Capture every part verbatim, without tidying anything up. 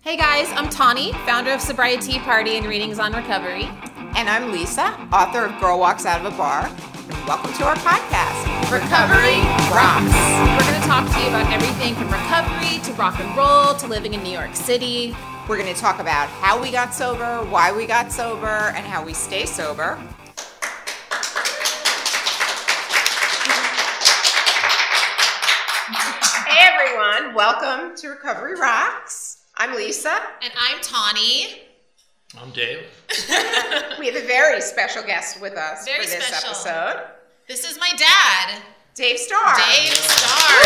Hey guys, I'm Tawny, founder of Sobriety Party and Readings on Recovery. And I'm Lisa, author of Girl Walks Out of a Bar. And welcome to our podcast, Recovery Rocks. We're going to talk to you about everything from recovery to rock and roll to living in New York City. We're going to talk about how we got sober, why we got sober, and how we stay sober. Hey everyone, welcome to Recovery Rocks. I'm Lisa. And I'm Tawny. I'm Dave. We have a very special guest with us very for this special. episode. This is my dad. Dave Starr. Dave Starr.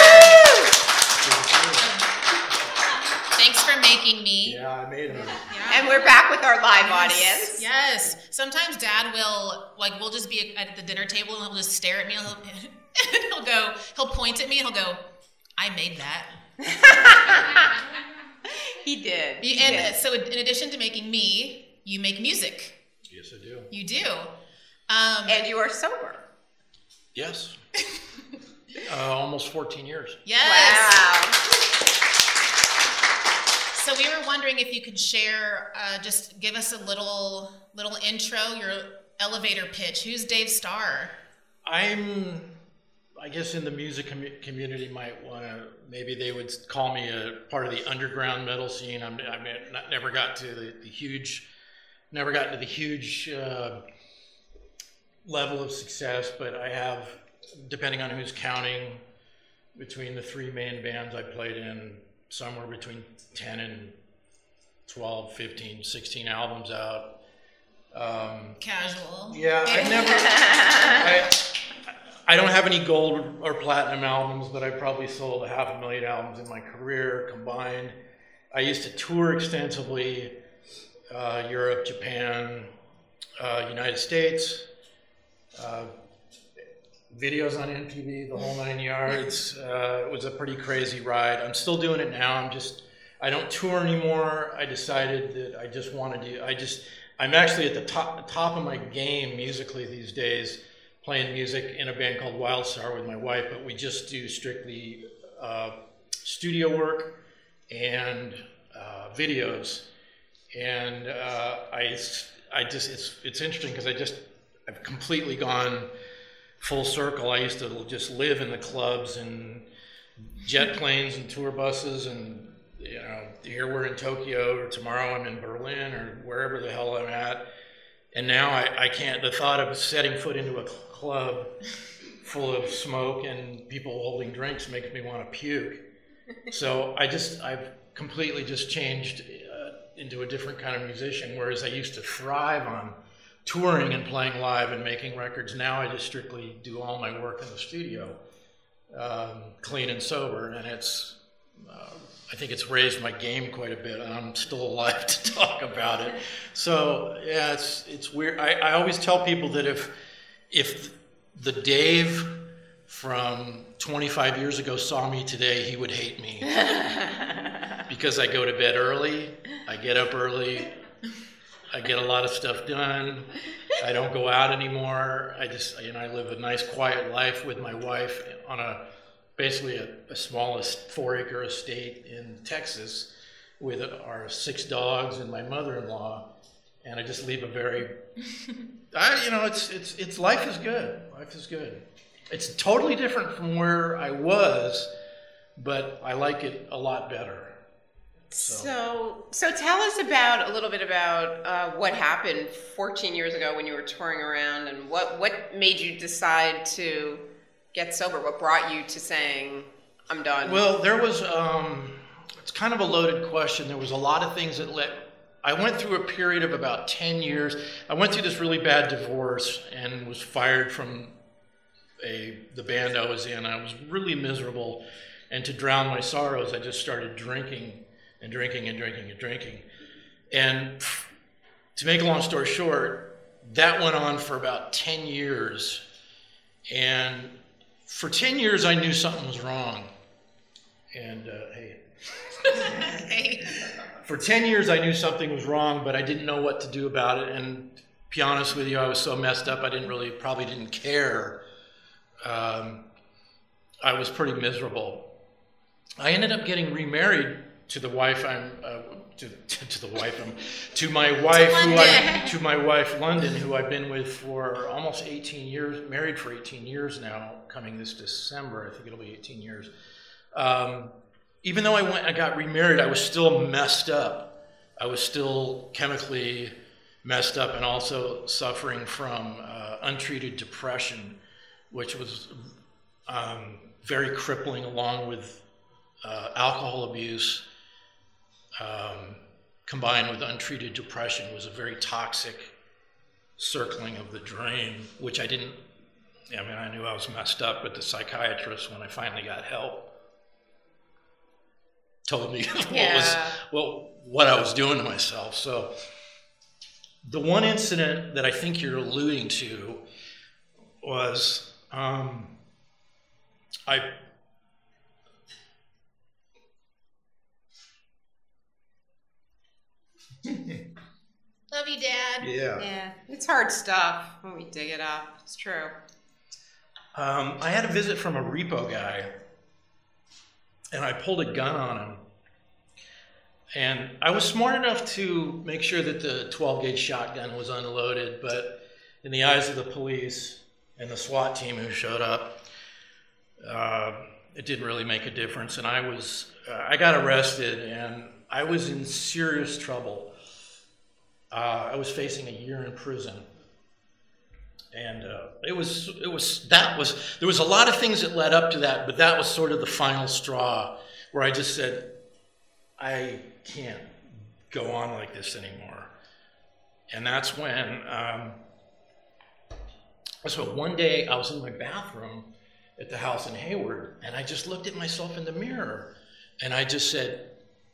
Thanks for making me. Yeah, I made him. Yeah. And we're back with our live Yes. audience. Yes. Sometimes Dad will, like, we'll just be at the dinner table and he'll just stare at me and he'll, and he'll go, he'll point at me and he'll go, I made that. He did. You- He and did. so in addition to making me, you make music. Yes, I do. You do. Um, And you are sober. Yes. uh, almost fourteen years. yes. Wow. So we were wondering if you could share, uh, just give us a little little intro, your elevator pitch. Who's Dave Starr? I'm, I guess in the music com- community might want to, maybe they would call me a part of the underground metal scene. I'm, I mean, not, never got to the, the huge, never got to the huge uh, level of success, but I have, depending on who's counting, between the three main bands I played in, somewhere between ten and twelve, fifteen, sixteen albums out. Um, Casual. yeah, I never, I, I don't have any gold or platinum albums, but I probably sold a half a million albums in my career combined. I used to tour extensively, uh, Europe, Japan, uh, United States, uh, videos on M T V, the whole nine yards. Uh, it was a pretty crazy ride. I'm still doing it now. I'm just, I don't tour anymore. I decided that I just want to do, I just, I'm actually at the top, top of my game musically these days, playing music in a band called Wildstar with my wife, but we just do strictly uh, studio work and uh, videos. And uh, I, I just, it's, it's interesting because I just, I've completely gone full circle. I used to just live in the clubs and jet planes and tour buses, and you know, here we're in Tokyo, or tomorrow I'm in Berlin, or wherever the hell I'm at. And now I, I can't, the thought of setting foot into a club full of smoke and people holding drinks makes me want to puke. So I just, I've completely just changed uh, into a different kind of musician, whereas I used to thrive on touring and playing live and making records. Now I just strictly do all my work in the studio, um, clean and sober, and it's, uh, I think it's raised my game quite a bit, and I'm still alive to talk about it. So yeah, it's it's weird. I, I always tell people that if if the Dave from twenty-five years ago saw me today, he would hate me because I go to bed early, I get up early, I get a lot of stuff done. I don't go out anymore. I just, you know, I live a nice quiet life with my wife on a basically a, a smallest four-acre estate in Texas with our six dogs and my mother-in-law, and I just leave a very, I, you know, it's it's it's life is good. Life is good. It's totally different from where I was, but I like it a lot better. So, So, so tell us about a little bit about uh, what happened fourteen years ago when you were touring around, and what, what made you decide to get sober? What brought you to saying, I'm done? well, there was, um, it's kind of a loaded question. There was a lot of things that led, I went through a period of about ten years. I went through this really bad divorce and was fired from a the band I was in. I was really miserable, and to drown my sorrows, I just started drinking and drinking and drinking and drinking. And to make a long story short, that went on for about ten years. And for ten years, I knew something was wrong. And, uh, hey. Hey. For ten years, I knew something was wrong, but I didn't know what to do about it. And to be honest with you, I was so messed up, I didn't really, probably didn't care. Um, I was pretty miserable. I ended up getting remarried to the wife I'm uh, to, to, to the wife, um, to my wife, To who London. I, to my wife, London, who I've been with for almost eighteen years, married for eighteen years now, coming this December, I think it'll be eighteen years. Um, even though I went, I got remarried, I was still messed up. I was still chemically messed up and also suffering from uh, untreated depression, which was um, very crippling, along with uh, alcohol abuse, um, combined with untreated depression. Was a very toxic circling of the drain, which I didn't, I mean, I knew I was messed up, but the psychiatrist, when I finally got help, told me what Yeah. was, well, what I was doing to myself. So the one incident that I think you're alluding to was, um, I, Love you, Dad. yeah. Yeah, it's hard stuff when we dig it up. It's true. Um, I had a visit from a repo guy, and I pulled a gun on him. And I was smart enough to make sure that the twelve gauge shotgun was unloaded, but in the eyes of the police and the SWAT team who showed up, uh, it didn't really make a difference. And I was, uh, I got arrested, and I was in serious trouble. Uh, I was facing a year in prison. And uh, it was, it was, that was, there was a lot of things that led up to that, but that was sort of the final straw where I just said, I can't go on like this anymore. And that's when, um, so one day I was in my bathroom at the house in Hayward, and I just looked at myself in the mirror, and I just said,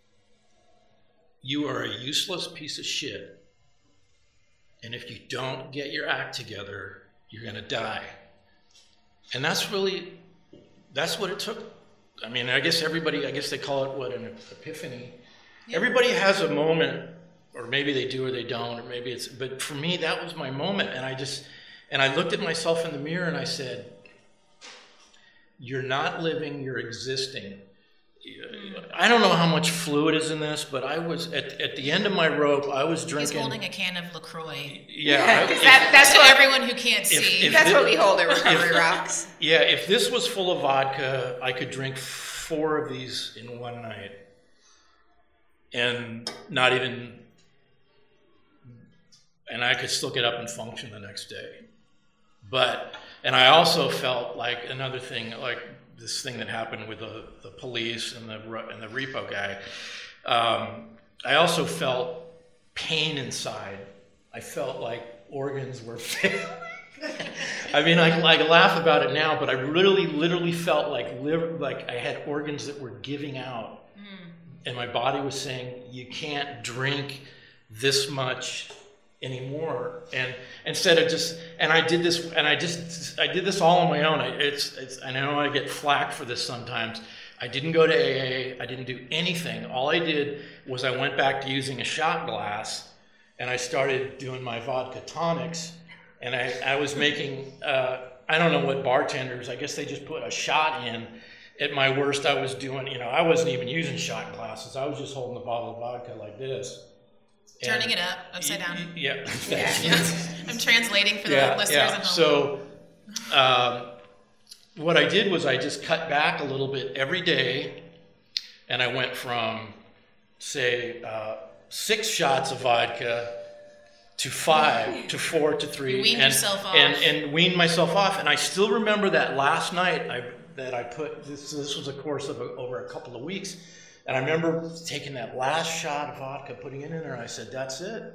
you are a useless piece of shit. And if you don't get your act together, you're going to die. And that's really, that's what it took. I mean, I guess everybody, I guess they call it, what, an epiphany. Yeah. Everybody has a moment, or maybe they do or they don't, or maybe it's, but for me, that was my moment. And I just, and I looked at myself in the mirror and I said, you're not living, you're existing. I don't know how much fluid is in this, but I was at, at the end of my rope. I was drinking. He's holding a can of LaCroix. Yeah, Yeah, I- 'cause if- that, that's to what everyone who can't if- see. if- that's it- what we hold at Recovery Rocks. yeah. If this was full of vodka, I could drink four of these in one night, and not even, and I could still get up and function the next day. But, and I also felt like another thing, like this thing that happened with the, the police and the and the repo guy. Um, I also felt pain inside. I felt like organs were failing. I mean, I, I laugh about it now, but I really, literally felt like liver, like I had organs that were giving out, Mm. and my body was saying, "You can't drink this much anymore." And instead of just, and I did this, and I just, I did this all on my own. I, it's, it's, I know I get flack for this sometimes. I didn't go to A A. I didn't do anything. All I did was I went back to using a shot glass, and I started doing my vodka tonics. And I, I was making, uh, I don't know what bartenders, I guess they just put a shot in. At my worst, I was doing, you know, I wasn't even using shot glasses. I was just holding the bottle of vodka like this. Turning And- it up, upside down. Yeah. I'm translating for the yeah, listeners yeah. at home. So um, what I did was I just cut back a little bit every day, and I went from, say, uh, six shots of vodka to five, to four, to three. You weaned and, yourself off. And, and weaned myself off. And I still remember that last night I, that I put, this, this was a course of a, over a couple of weeks, and I remember taking that last shot of vodka, putting it in there, and I said, that's it.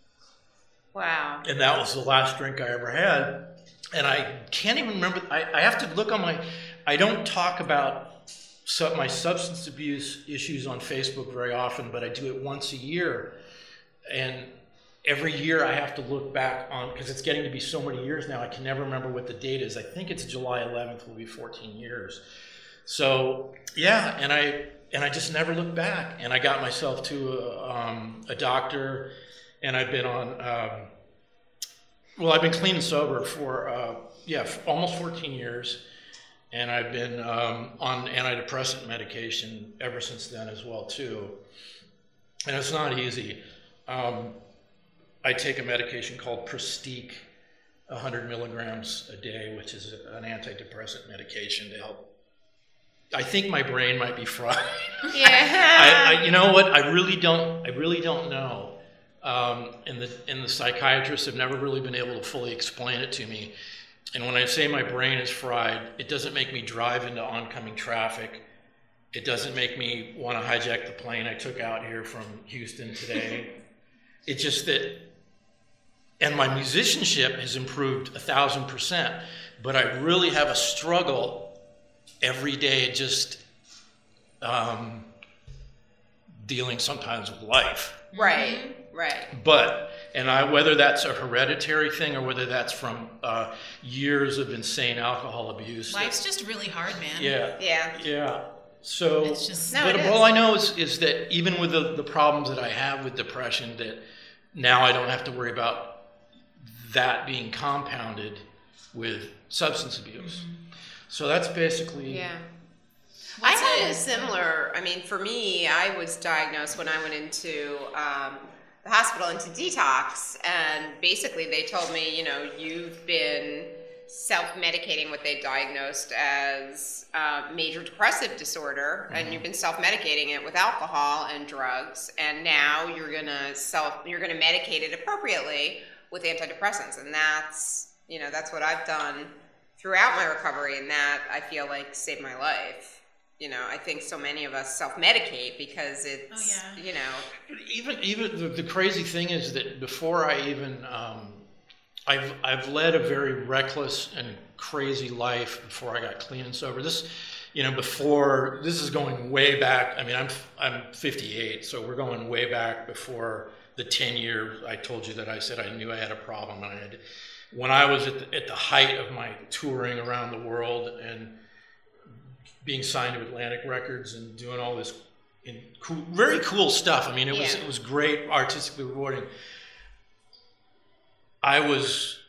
Wow. And that was the last drink I ever had. And I can't even remember, I, I have to look on my, I don't talk about su- my substance abuse issues on Facebook very often, but I do it once a year. And every year I have to look back on, because it's getting to be so many years now, I can never remember what the date is. I think it's July eleventh will be fourteen years. So yeah, and I and I just never looked back. And I got myself to a, um, a doctor, and I've been on, um, well, I've been clean and sober for, uh, yeah, for almost fourteen years. And I've been um, on antidepressant medication ever since then as well, too. and it's not easy. Um, I take a medication called Pristiq, one hundred milligrams a day, which is an antidepressant medication to help. I think my brain might be fried. Yeah. I, I, you know what? I really don't. I really don't know. Um, and the and the psychiatrists have never really been able to fully explain it to me. And when I say my brain is fried, it doesn't make me drive into oncoming traffic. It doesn't make me want to hijack the plane I took out here from Houston today. It's just that, and my musicianship has improved a thousand percent, but I really have a struggle every day just um, dealing sometimes with life. Right, right. But, and I, whether that's a hereditary thing or whether that's from uh, years of insane alcohol abuse. Life's just really hard, man. Yeah. Yeah. Yeah. So, It's just- No, but it all is. I know is, is that even with the, the problems that I have with depression, that now I don't have to worry about that being compounded with substance abuse. Mm-hmm. So that's basically, Yeah. What's I had it? a similar, I mean, for me, I was diagnosed when I went into um, the hospital, into detox, and basically they told me, you know, you've been self-medicating what they diagnosed as uh, major depressive disorder, Mm-hmm. and you've been self-medicating it with alcohol and drugs, and now you're gonna self, you're gonna medicate it appropriately with antidepressants, and that's, you know, that's what I've done throughout my recovery, and that I feel like saved my life. You know, I think so many of us self-medicate because it's, Oh, yeah. you know, even, even the, the crazy thing is that before I even, um, I've, I've led a very reckless and crazy life before I got clean and sober. This, you know, before, this is going way back. I mean, I'm, I'm fifty-eight, so we're going way back before the ten years I told you that I said I knew I had a problem. And I had, when I was at the, at the height of my touring around the world and being signed to Atlantic Records and doing all this in cool, very cool stuff. I mean, it was, Yeah. it was great, artistically rewarding. I was,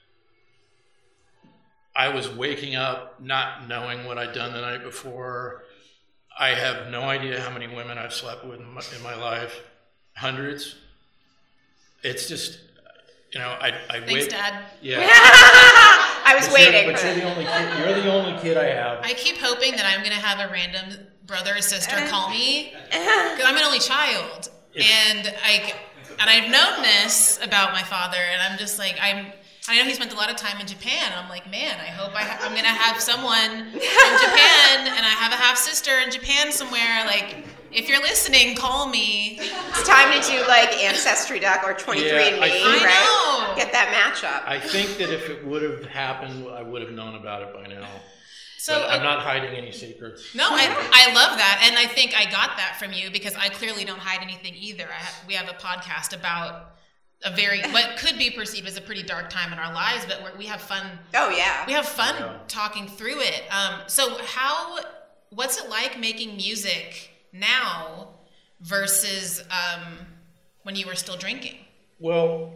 I was waking up not knowing what I'd done the night before. I have no idea how many women I've slept with in my, in my life. Hundreds. It's just, you know, I, I Thanks, wait. Dad. Yeah. I was But you're- waiting. But for you're the only kid. You're the only kid I have. I keep hoping that I'm going to have a random brother or sister call me because I'm an only child. And I, and I've known this about my father, and I'm just like, I'm, I know he spent a lot of time in Japan. I'm like, man, I hope I ha- I'm going to have someone from Japan, and I have a half-sister in Japan somewhere. Like, if you're listening, call me. It's time to do like Ancestry Doc or twenty-three and me, Yeah, I think- right? I know. Get that matchup. I think that if it would have happened, I would have known about it by now. So But I'm uh, not hiding any secrets. No, I, I love that, and I think I got that from you because I clearly don't hide anything either. I have, we have a podcast about a very what could be perceived as a pretty dark time in our lives, but we're, we have fun. Oh yeah. We have fun Yeah. talking through it. Um, so how? What's it like making music now versus um, when you were still drinking? Well,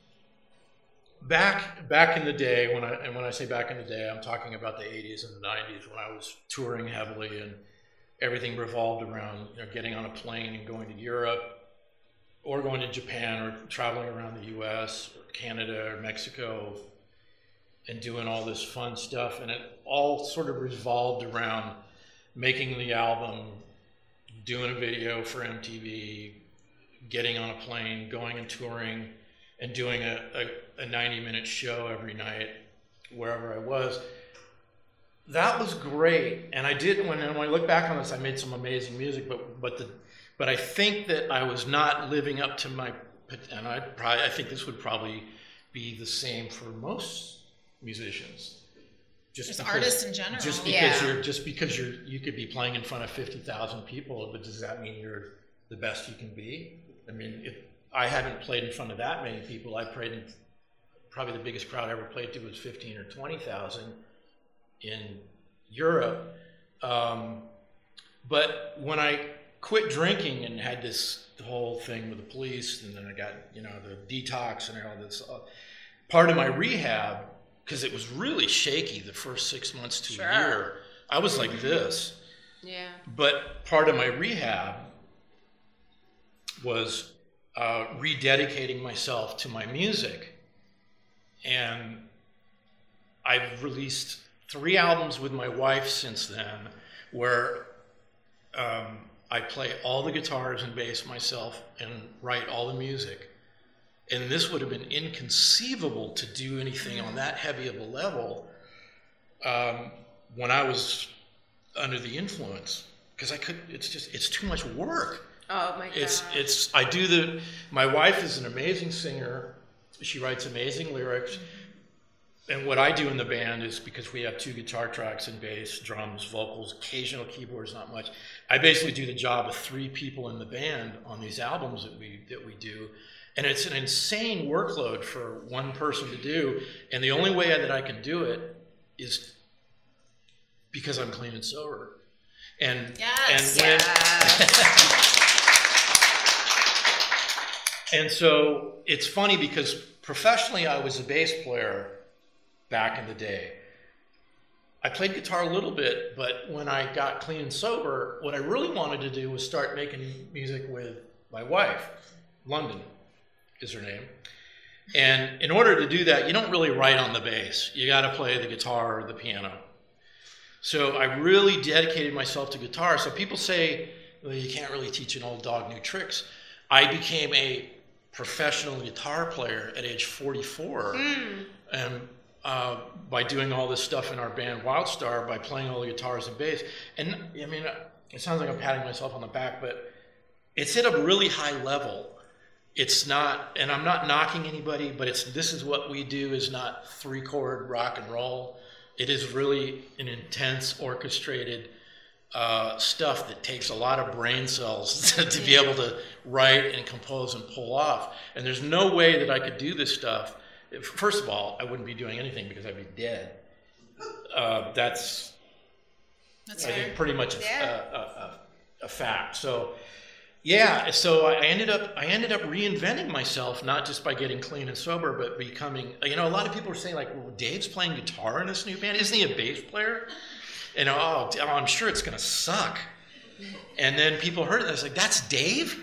back back in the day, when I and when I say back in the day, I'm talking about the eighties and the nineties when I was touring heavily and everything revolved around, you know, getting on a plane and going to Europe or going to Japan or traveling around the U S or Canada or Mexico and doing all this fun stuff. And it all sort of revolved around making the album, doing a video for M T V, getting on a plane, going and touring, and doing a, a, a ninety minute show every night wherever I was. That was great. And I did, when, when I look back on this, I made some amazing music, but but the but I think that I was not living up to my, and I probably, I think this would probably be the same for most musicians. Just because- artists in general. Just because Yeah. you're, just because you're, you could be playing in front of fifty thousand people, but does that mean you're the best you can be? I mean, if I haven't played in front of that many people. I played in, probably the biggest crowd I ever played to was fifteen or twenty thousand in Europe. Um, but when I quit drinking and had this whole thing with the police, and then I got, you know, the detox and all this, uh, part of my rehab, because it was really shaky the first six months to Sure. a year, I was like this. Yeah. But part of my rehab was uh, rededicating myself to my music. And I've released three albums with my wife since then, where um, I play all the guitars and bass myself and write all the music. And this would have been inconceivable to do anything on that heavy of a level um, when I was under the influence, because I could. It's just it's too much work. Oh my god! It's it's I do the. My wife is an amazing singer. She writes amazing lyrics. And what I do in the band is, because we have two guitar tracks and bass, drums, vocals, occasional keyboards, not much. I basically do the job of three people in the band on these albums that we that we do. And it's an insane workload for one person to do. And the only way that I can do it is because I'm clean and sober. And yes. and when yes. And so it's funny because professionally I was a bass player back in the day. I played guitar a little bit, but when I got clean and sober, what I really wanted to do was start making music with my wife. London is her name. And in order to do that, you don't really write on the bass. You got to play the guitar or the piano. So I really dedicated myself to guitar. So people say, well, you can't really teach an old dog new tricks. I became a professional guitar player at age forty-four. Mm. And Uh, by doing all this stuff in our band Wildstar, by playing all the guitars and bass. And I mean, it sounds like I'm patting myself on the back, but it's at a really high level. It's not, and I'm not knocking anybody, but it's this is what we do is not three chord rock and roll. It is really an intense orchestrated uh, stuff that takes a lot of brain cells to, to be able to write and compose and pull off. And there's no way that I could do this stuff. First of all, I wouldn't be doing anything because I'd be dead. Uh, that's, that's I fair. think, pretty much a, Yeah. a, a, a fact. So, yeah. So I ended up, I ended up reinventing myself, not just by getting clean and sober, but becoming. You know, a lot of people are saying like, "Well, Dave's playing guitar in this new band. Isn't he a bass player?" And oh, I'm sure it's gonna suck. And then people heard it. I was like, "That's Dave?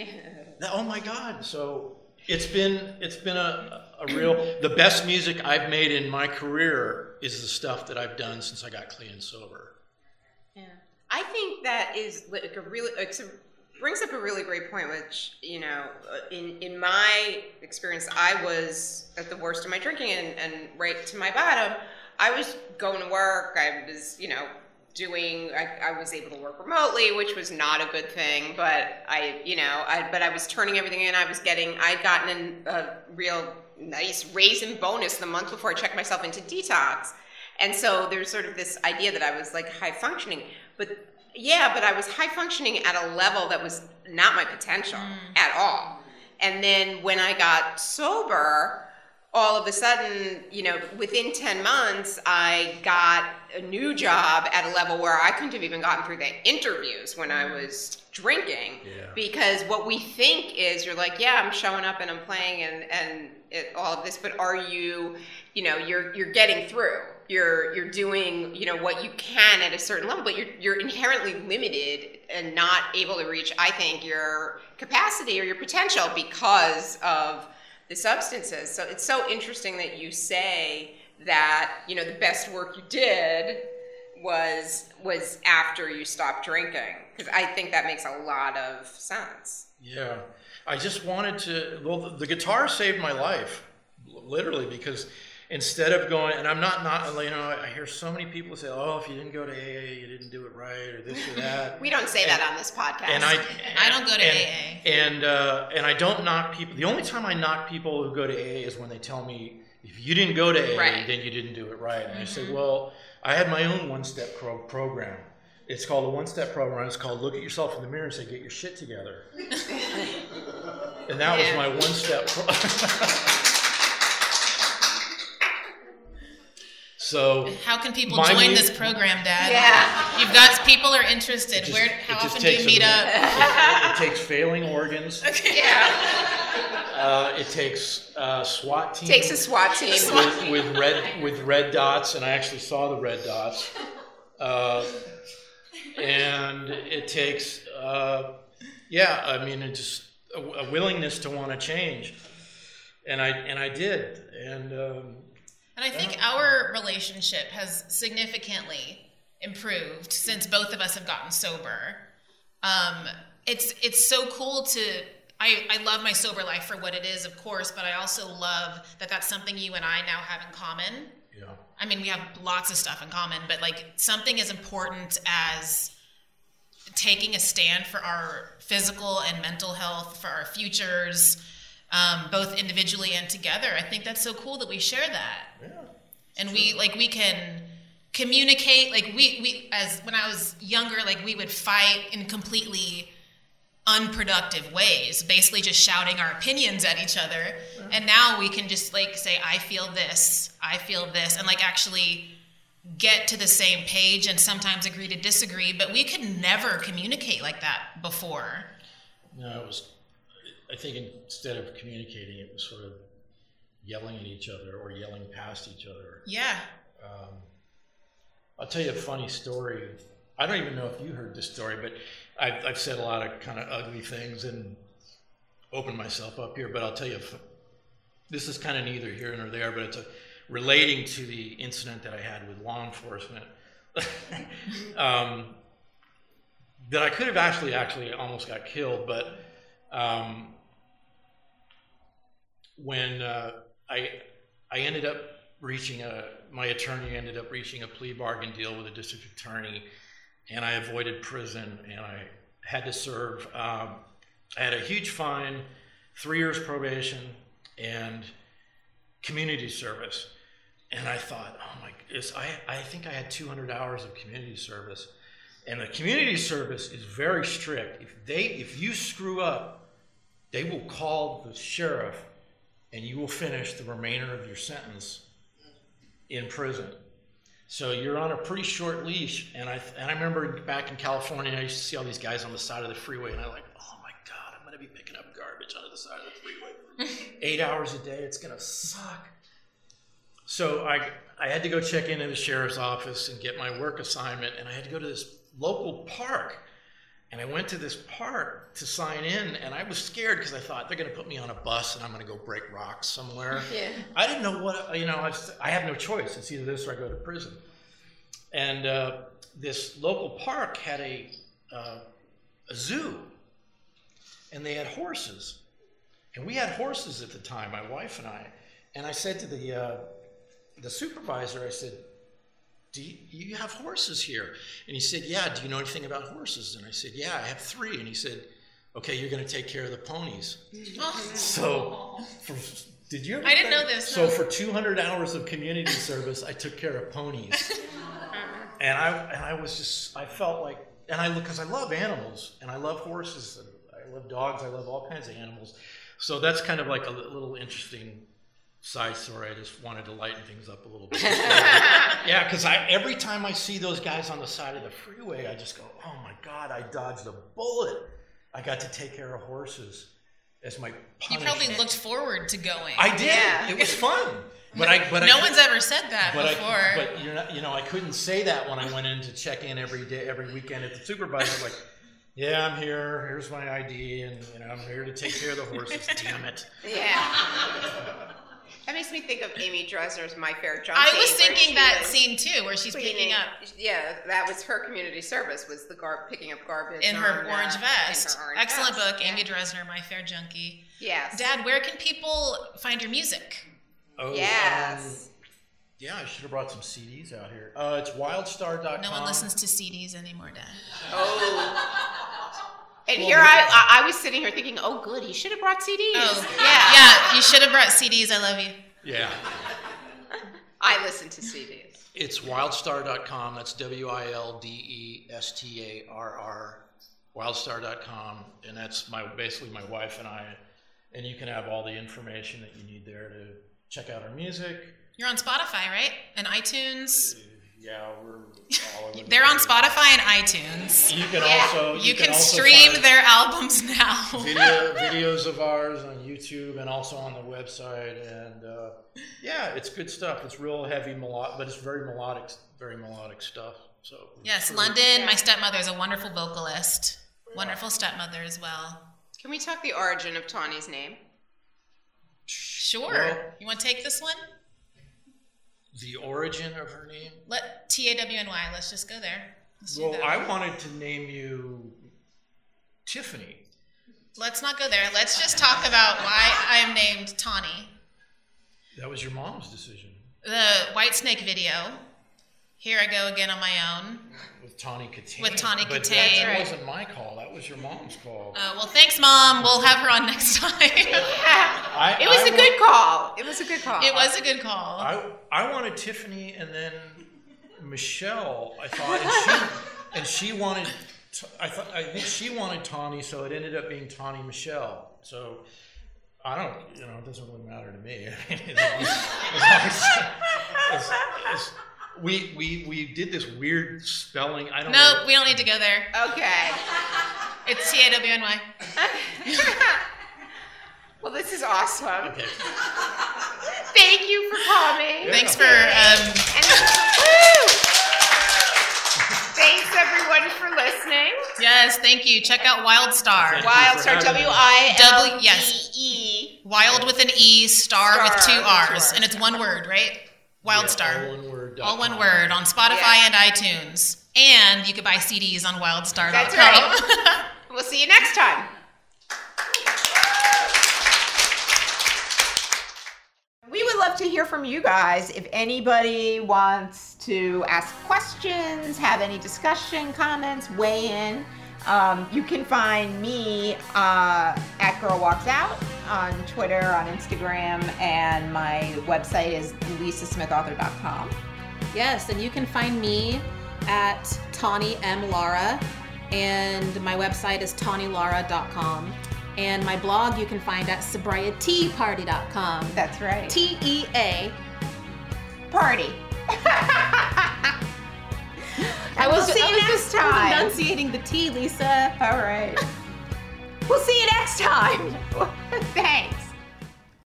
Oh my God!" So. It's been it's been a, a real the best music I've made in my career is the stuff that I've done since I got clean and sober. Yeah, I think that is like a really it's a, brings up a really great point. Which you know, in in my experience, I was at the worst of my drinking and, and right to my bottom. I was going to work. I was you know. doing I, I was able to work remotely, which was not a good thing, but I you know I but I was turning everything in. I was getting I'd gotten in a real nice raise and bonus the month before I checked myself into detox, and so there's sort of this idea that I was like high functioning, but yeah but I was high functioning at a level that was not my potential mm. at all. And then when I got sober, all of a sudden, you know, within ten months, I got a new job at a level where I couldn't have even gotten through the interviews when I was drinking. Yeah. Because what we think is, you're like, yeah, I'm showing up and I'm playing and, and it, all of this, but are you, you know, you're you're getting through. You're you're doing, you know, what you can at a certain level, but you're you're inherently limited and not able to reach, I think, your capacity or your potential because of the substances. So it's so interesting that you say that, you know, the best work you did was was after you stopped drinking, because I think that makes a lot of sense. Yeah, I just wanted to. Well, the, the guitar saved my life, literally, because instead of going, and I'm not not you know, I hear so many people say, "Oh, if you didn't go to A A, you didn't do it right," or this or that. We don't say and, that on this podcast. And I, and, I don't go to and, A A. And uh, and I don't knock people. The only time I knock people who go to A A is when they tell me, "If you didn't go to A A, right. then you didn't do it right." And mm-hmm. I say, "Well, I had my own one-step pro- program. It's called a one-step program. It's called look at yourself in the mirror and say, get your shit together." And that yeah. was my one-step pro- So how can people join mu- this program, Dad? Yeah, you've got people are interested. Just, Where? How often do you meet a, up? It, it takes failing organs. Okay. Yeah. Uh, it takes uh, SWAT team. Takes a SWAT team with, with red with red dots, and I actually saw the red dots. Uh, and it takes, uh, yeah, I mean, it just a, a willingness to want to change, and I and I did, and um, and I think I our relationship has significantly improved since both of us have gotten sober. Um, it's it's so cool to. I, I love my sober life for what it is, of course, but I also love that that's something you and I now have in common. Yeah. I mean, we have lots of stuff in common, but like something as important as taking a stand for our physical and mental health, for our futures, um, both individually and together. I think that's so cool that we share that. Yeah. And true. we like we can communicate. Like we we as when I was younger, like we would fight in completely unproductive ways, basically just shouting our opinions at each other. Yeah. And now we can just like say, I feel this, I feel this, and like actually get to the same page and sometimes agree to disagree, but we could never communicate like that before. No, it was, I think instead of communicating, it was sort of yelling at each other or yelling past each other. Yeah. Um, I'll tell you a funny story. I don't even know if you heard this story, but I've, I've said a lot of kind of ugly things and opened myself up here, but I'll tell you, this is kind of neither here nor there, but it's a, relating to the incident that I had with law enforcement. um, that I could have actually, actually almost got killed, but um, when uh, I, I ended up reaching a, my attorney ended up reaching a plea bargain deal with a district attorney, and I avoided prison, and I had to serve, um, I had a huge fine, three years probation, and community service. And I thought, oh my goodness, I, I think I had two hundred hours of community service. And the community service is very strict. If they, if you screw up, they will call the sheriff, and you will finish the remainder of your sentence in prison. So you're on a pretty short leash, and I and I remember back in California, I used to see all these guys on the side of the freeway, and I'm like, oh my God, I'm going to be picking up garbage on the side of the freeway. Eight hours a day, it's going to suck. So I I had to go check into the sheriff's office and get my work assignment, and I had to go to this local park. And I went to this park to sign in, and I was scared because I thought they're going to put me on a bus and I'm going to go break rocks somewhere. Yeah. I didn't know what, you know, I, was, I have no choice. It's either this or I go to prison. And uh, this local park had a, uh, a zoo, and they had horses. And we had horses at the time, my wife and I. And I said to the, uh, the supervisor, I said, do you, you have horses here? And he said, yeah, do you know anything about horses? And I said, yeah, I have three. And he said, okay, you're going to take care of the ponies. Oh. So, for, did you ever I didn't think? know this. So no. for two hundred hours of community service, I took care of ponies. and I and I was just, I felt like, and I look, because I love animals, and I love horses, and I love dogs, I love all kinds of animals. So that's kind of like a little interesting side story. I just wanted to lighten things up a little bit. Yeah, because I every time I see those guys on the side of the freeway, I just go, oh my God, I dodged a bullet. I got to take care of horses as my punishment. You probably looked forward to going. I did. Yeah. It was fun. But I, but no I, one's ever said that but before. I, but you're not, you know, I couldn't say that when I went in to check in every day, every weekend at the supervisor. Like, yeah, I'm here. Here's my I D, and you know, I'm here to take care of the horses. Damn it. Yeah. That makes me think of Amy Dresner's My Fair Junkie. I was thinking that was scene too, where she's cleaning- picking up Yeah, that was her community service, was the gar- picking up garbage. in her on, orange uh, vest. in her orange Excellent vest. book, Yeah. Amy Dresner, My Fair Junkie. Yes. Dad, where can people find your music? Oh, Yes. Um, yeah, I should have brought some C Ds out here. Uh, it's wildstar dot com. No one listens to C Ds anymore, Dad. Oh. And Well, here we- I, I I was sitting here thinking, oh, good, he should have brought C Ds. Oh, yeah. Yeah, you should have brought C Ds. I love you. Yeah. I listen to C Ds. It's wildstar dot com. That's W I L D E S T A R R. wildstar dot com. And that's my basically my wife and I. And you can have all the information that you need there to check out our music. You're on Spotify, right? And iTunes. Yeah, we're all over the They're on place. Spotify and iTunes. You can Yeah. also You, can, also stream find their albums now. video, videos of ours on YouTube and also on the website. And uh, yeah, it's good stuff. It's real heavy melodic, but it's very melodic, very melodic stuff. So Yes, sure. London. Yeah. My stepmother is a wonderful vocalist. Wonderful stepmother as well. Can we talk the origin of Tawny's name? Sure. Well, you want to take this one? The origin of her name? Let T A W N Y. Let's just go there. Let's do Well, that. I wanted to name you Tiffany. Let's not go there. Let's just talk about why I'm named Tawny. That was your mom's decision. The Whitesnake video. Here I go again on my own. With Tawny Katane. With Tawny But Katane. that right. wasn't my call. That was your mom's call. Uh, well, thanks, Mom. We'll have her on next time. I, It was I a good call. It was a good call. It was a good call. I I wanted Tiffany and then Michelle. I thought, and she and she wanted. T- I thought I think she wanted Tawny, so it ended up being Tawny Michelle. So I don't, you know, it doesn't really matter to me. as long as, as long as, as, as, we we we did this weird spelling. I don't. No, know. we don't need to go there. Okay. It's T A W N Y. Well, this is awesome. Okay. Thank you for coming. Thanks for. Um, And, woo! Thanks everyone for listening. yes, thank you. Check out Wildstar. Thank you Wildstar, for having W I L W- yes. E E. Wild with an E, star, Star with two with R's, two R's. and it's one word, right? Wildstar. Yeah, all one word. All one word on Spotify Yeah. and iTunes, and you could buy C Ds on Wildstar dot com. That's right. We'll see you next time. We would love to hear from you guys. If anybody wants to ask questions, have any discussion, comments, weigh in, um, you can find me uh, at Girl Walks Out on Twitter, on Instagram, and my website is lisa smith author dot com. Yes, and you can find me at Tawny M. Lara, and my website is tawny lara dot com. And my blog you can find at sobriety party dot com. That's right. T E A. Party. I will was ju- see I you was next just time. enunciating the T, Lisa. All right. We'll see you next time. Thanks.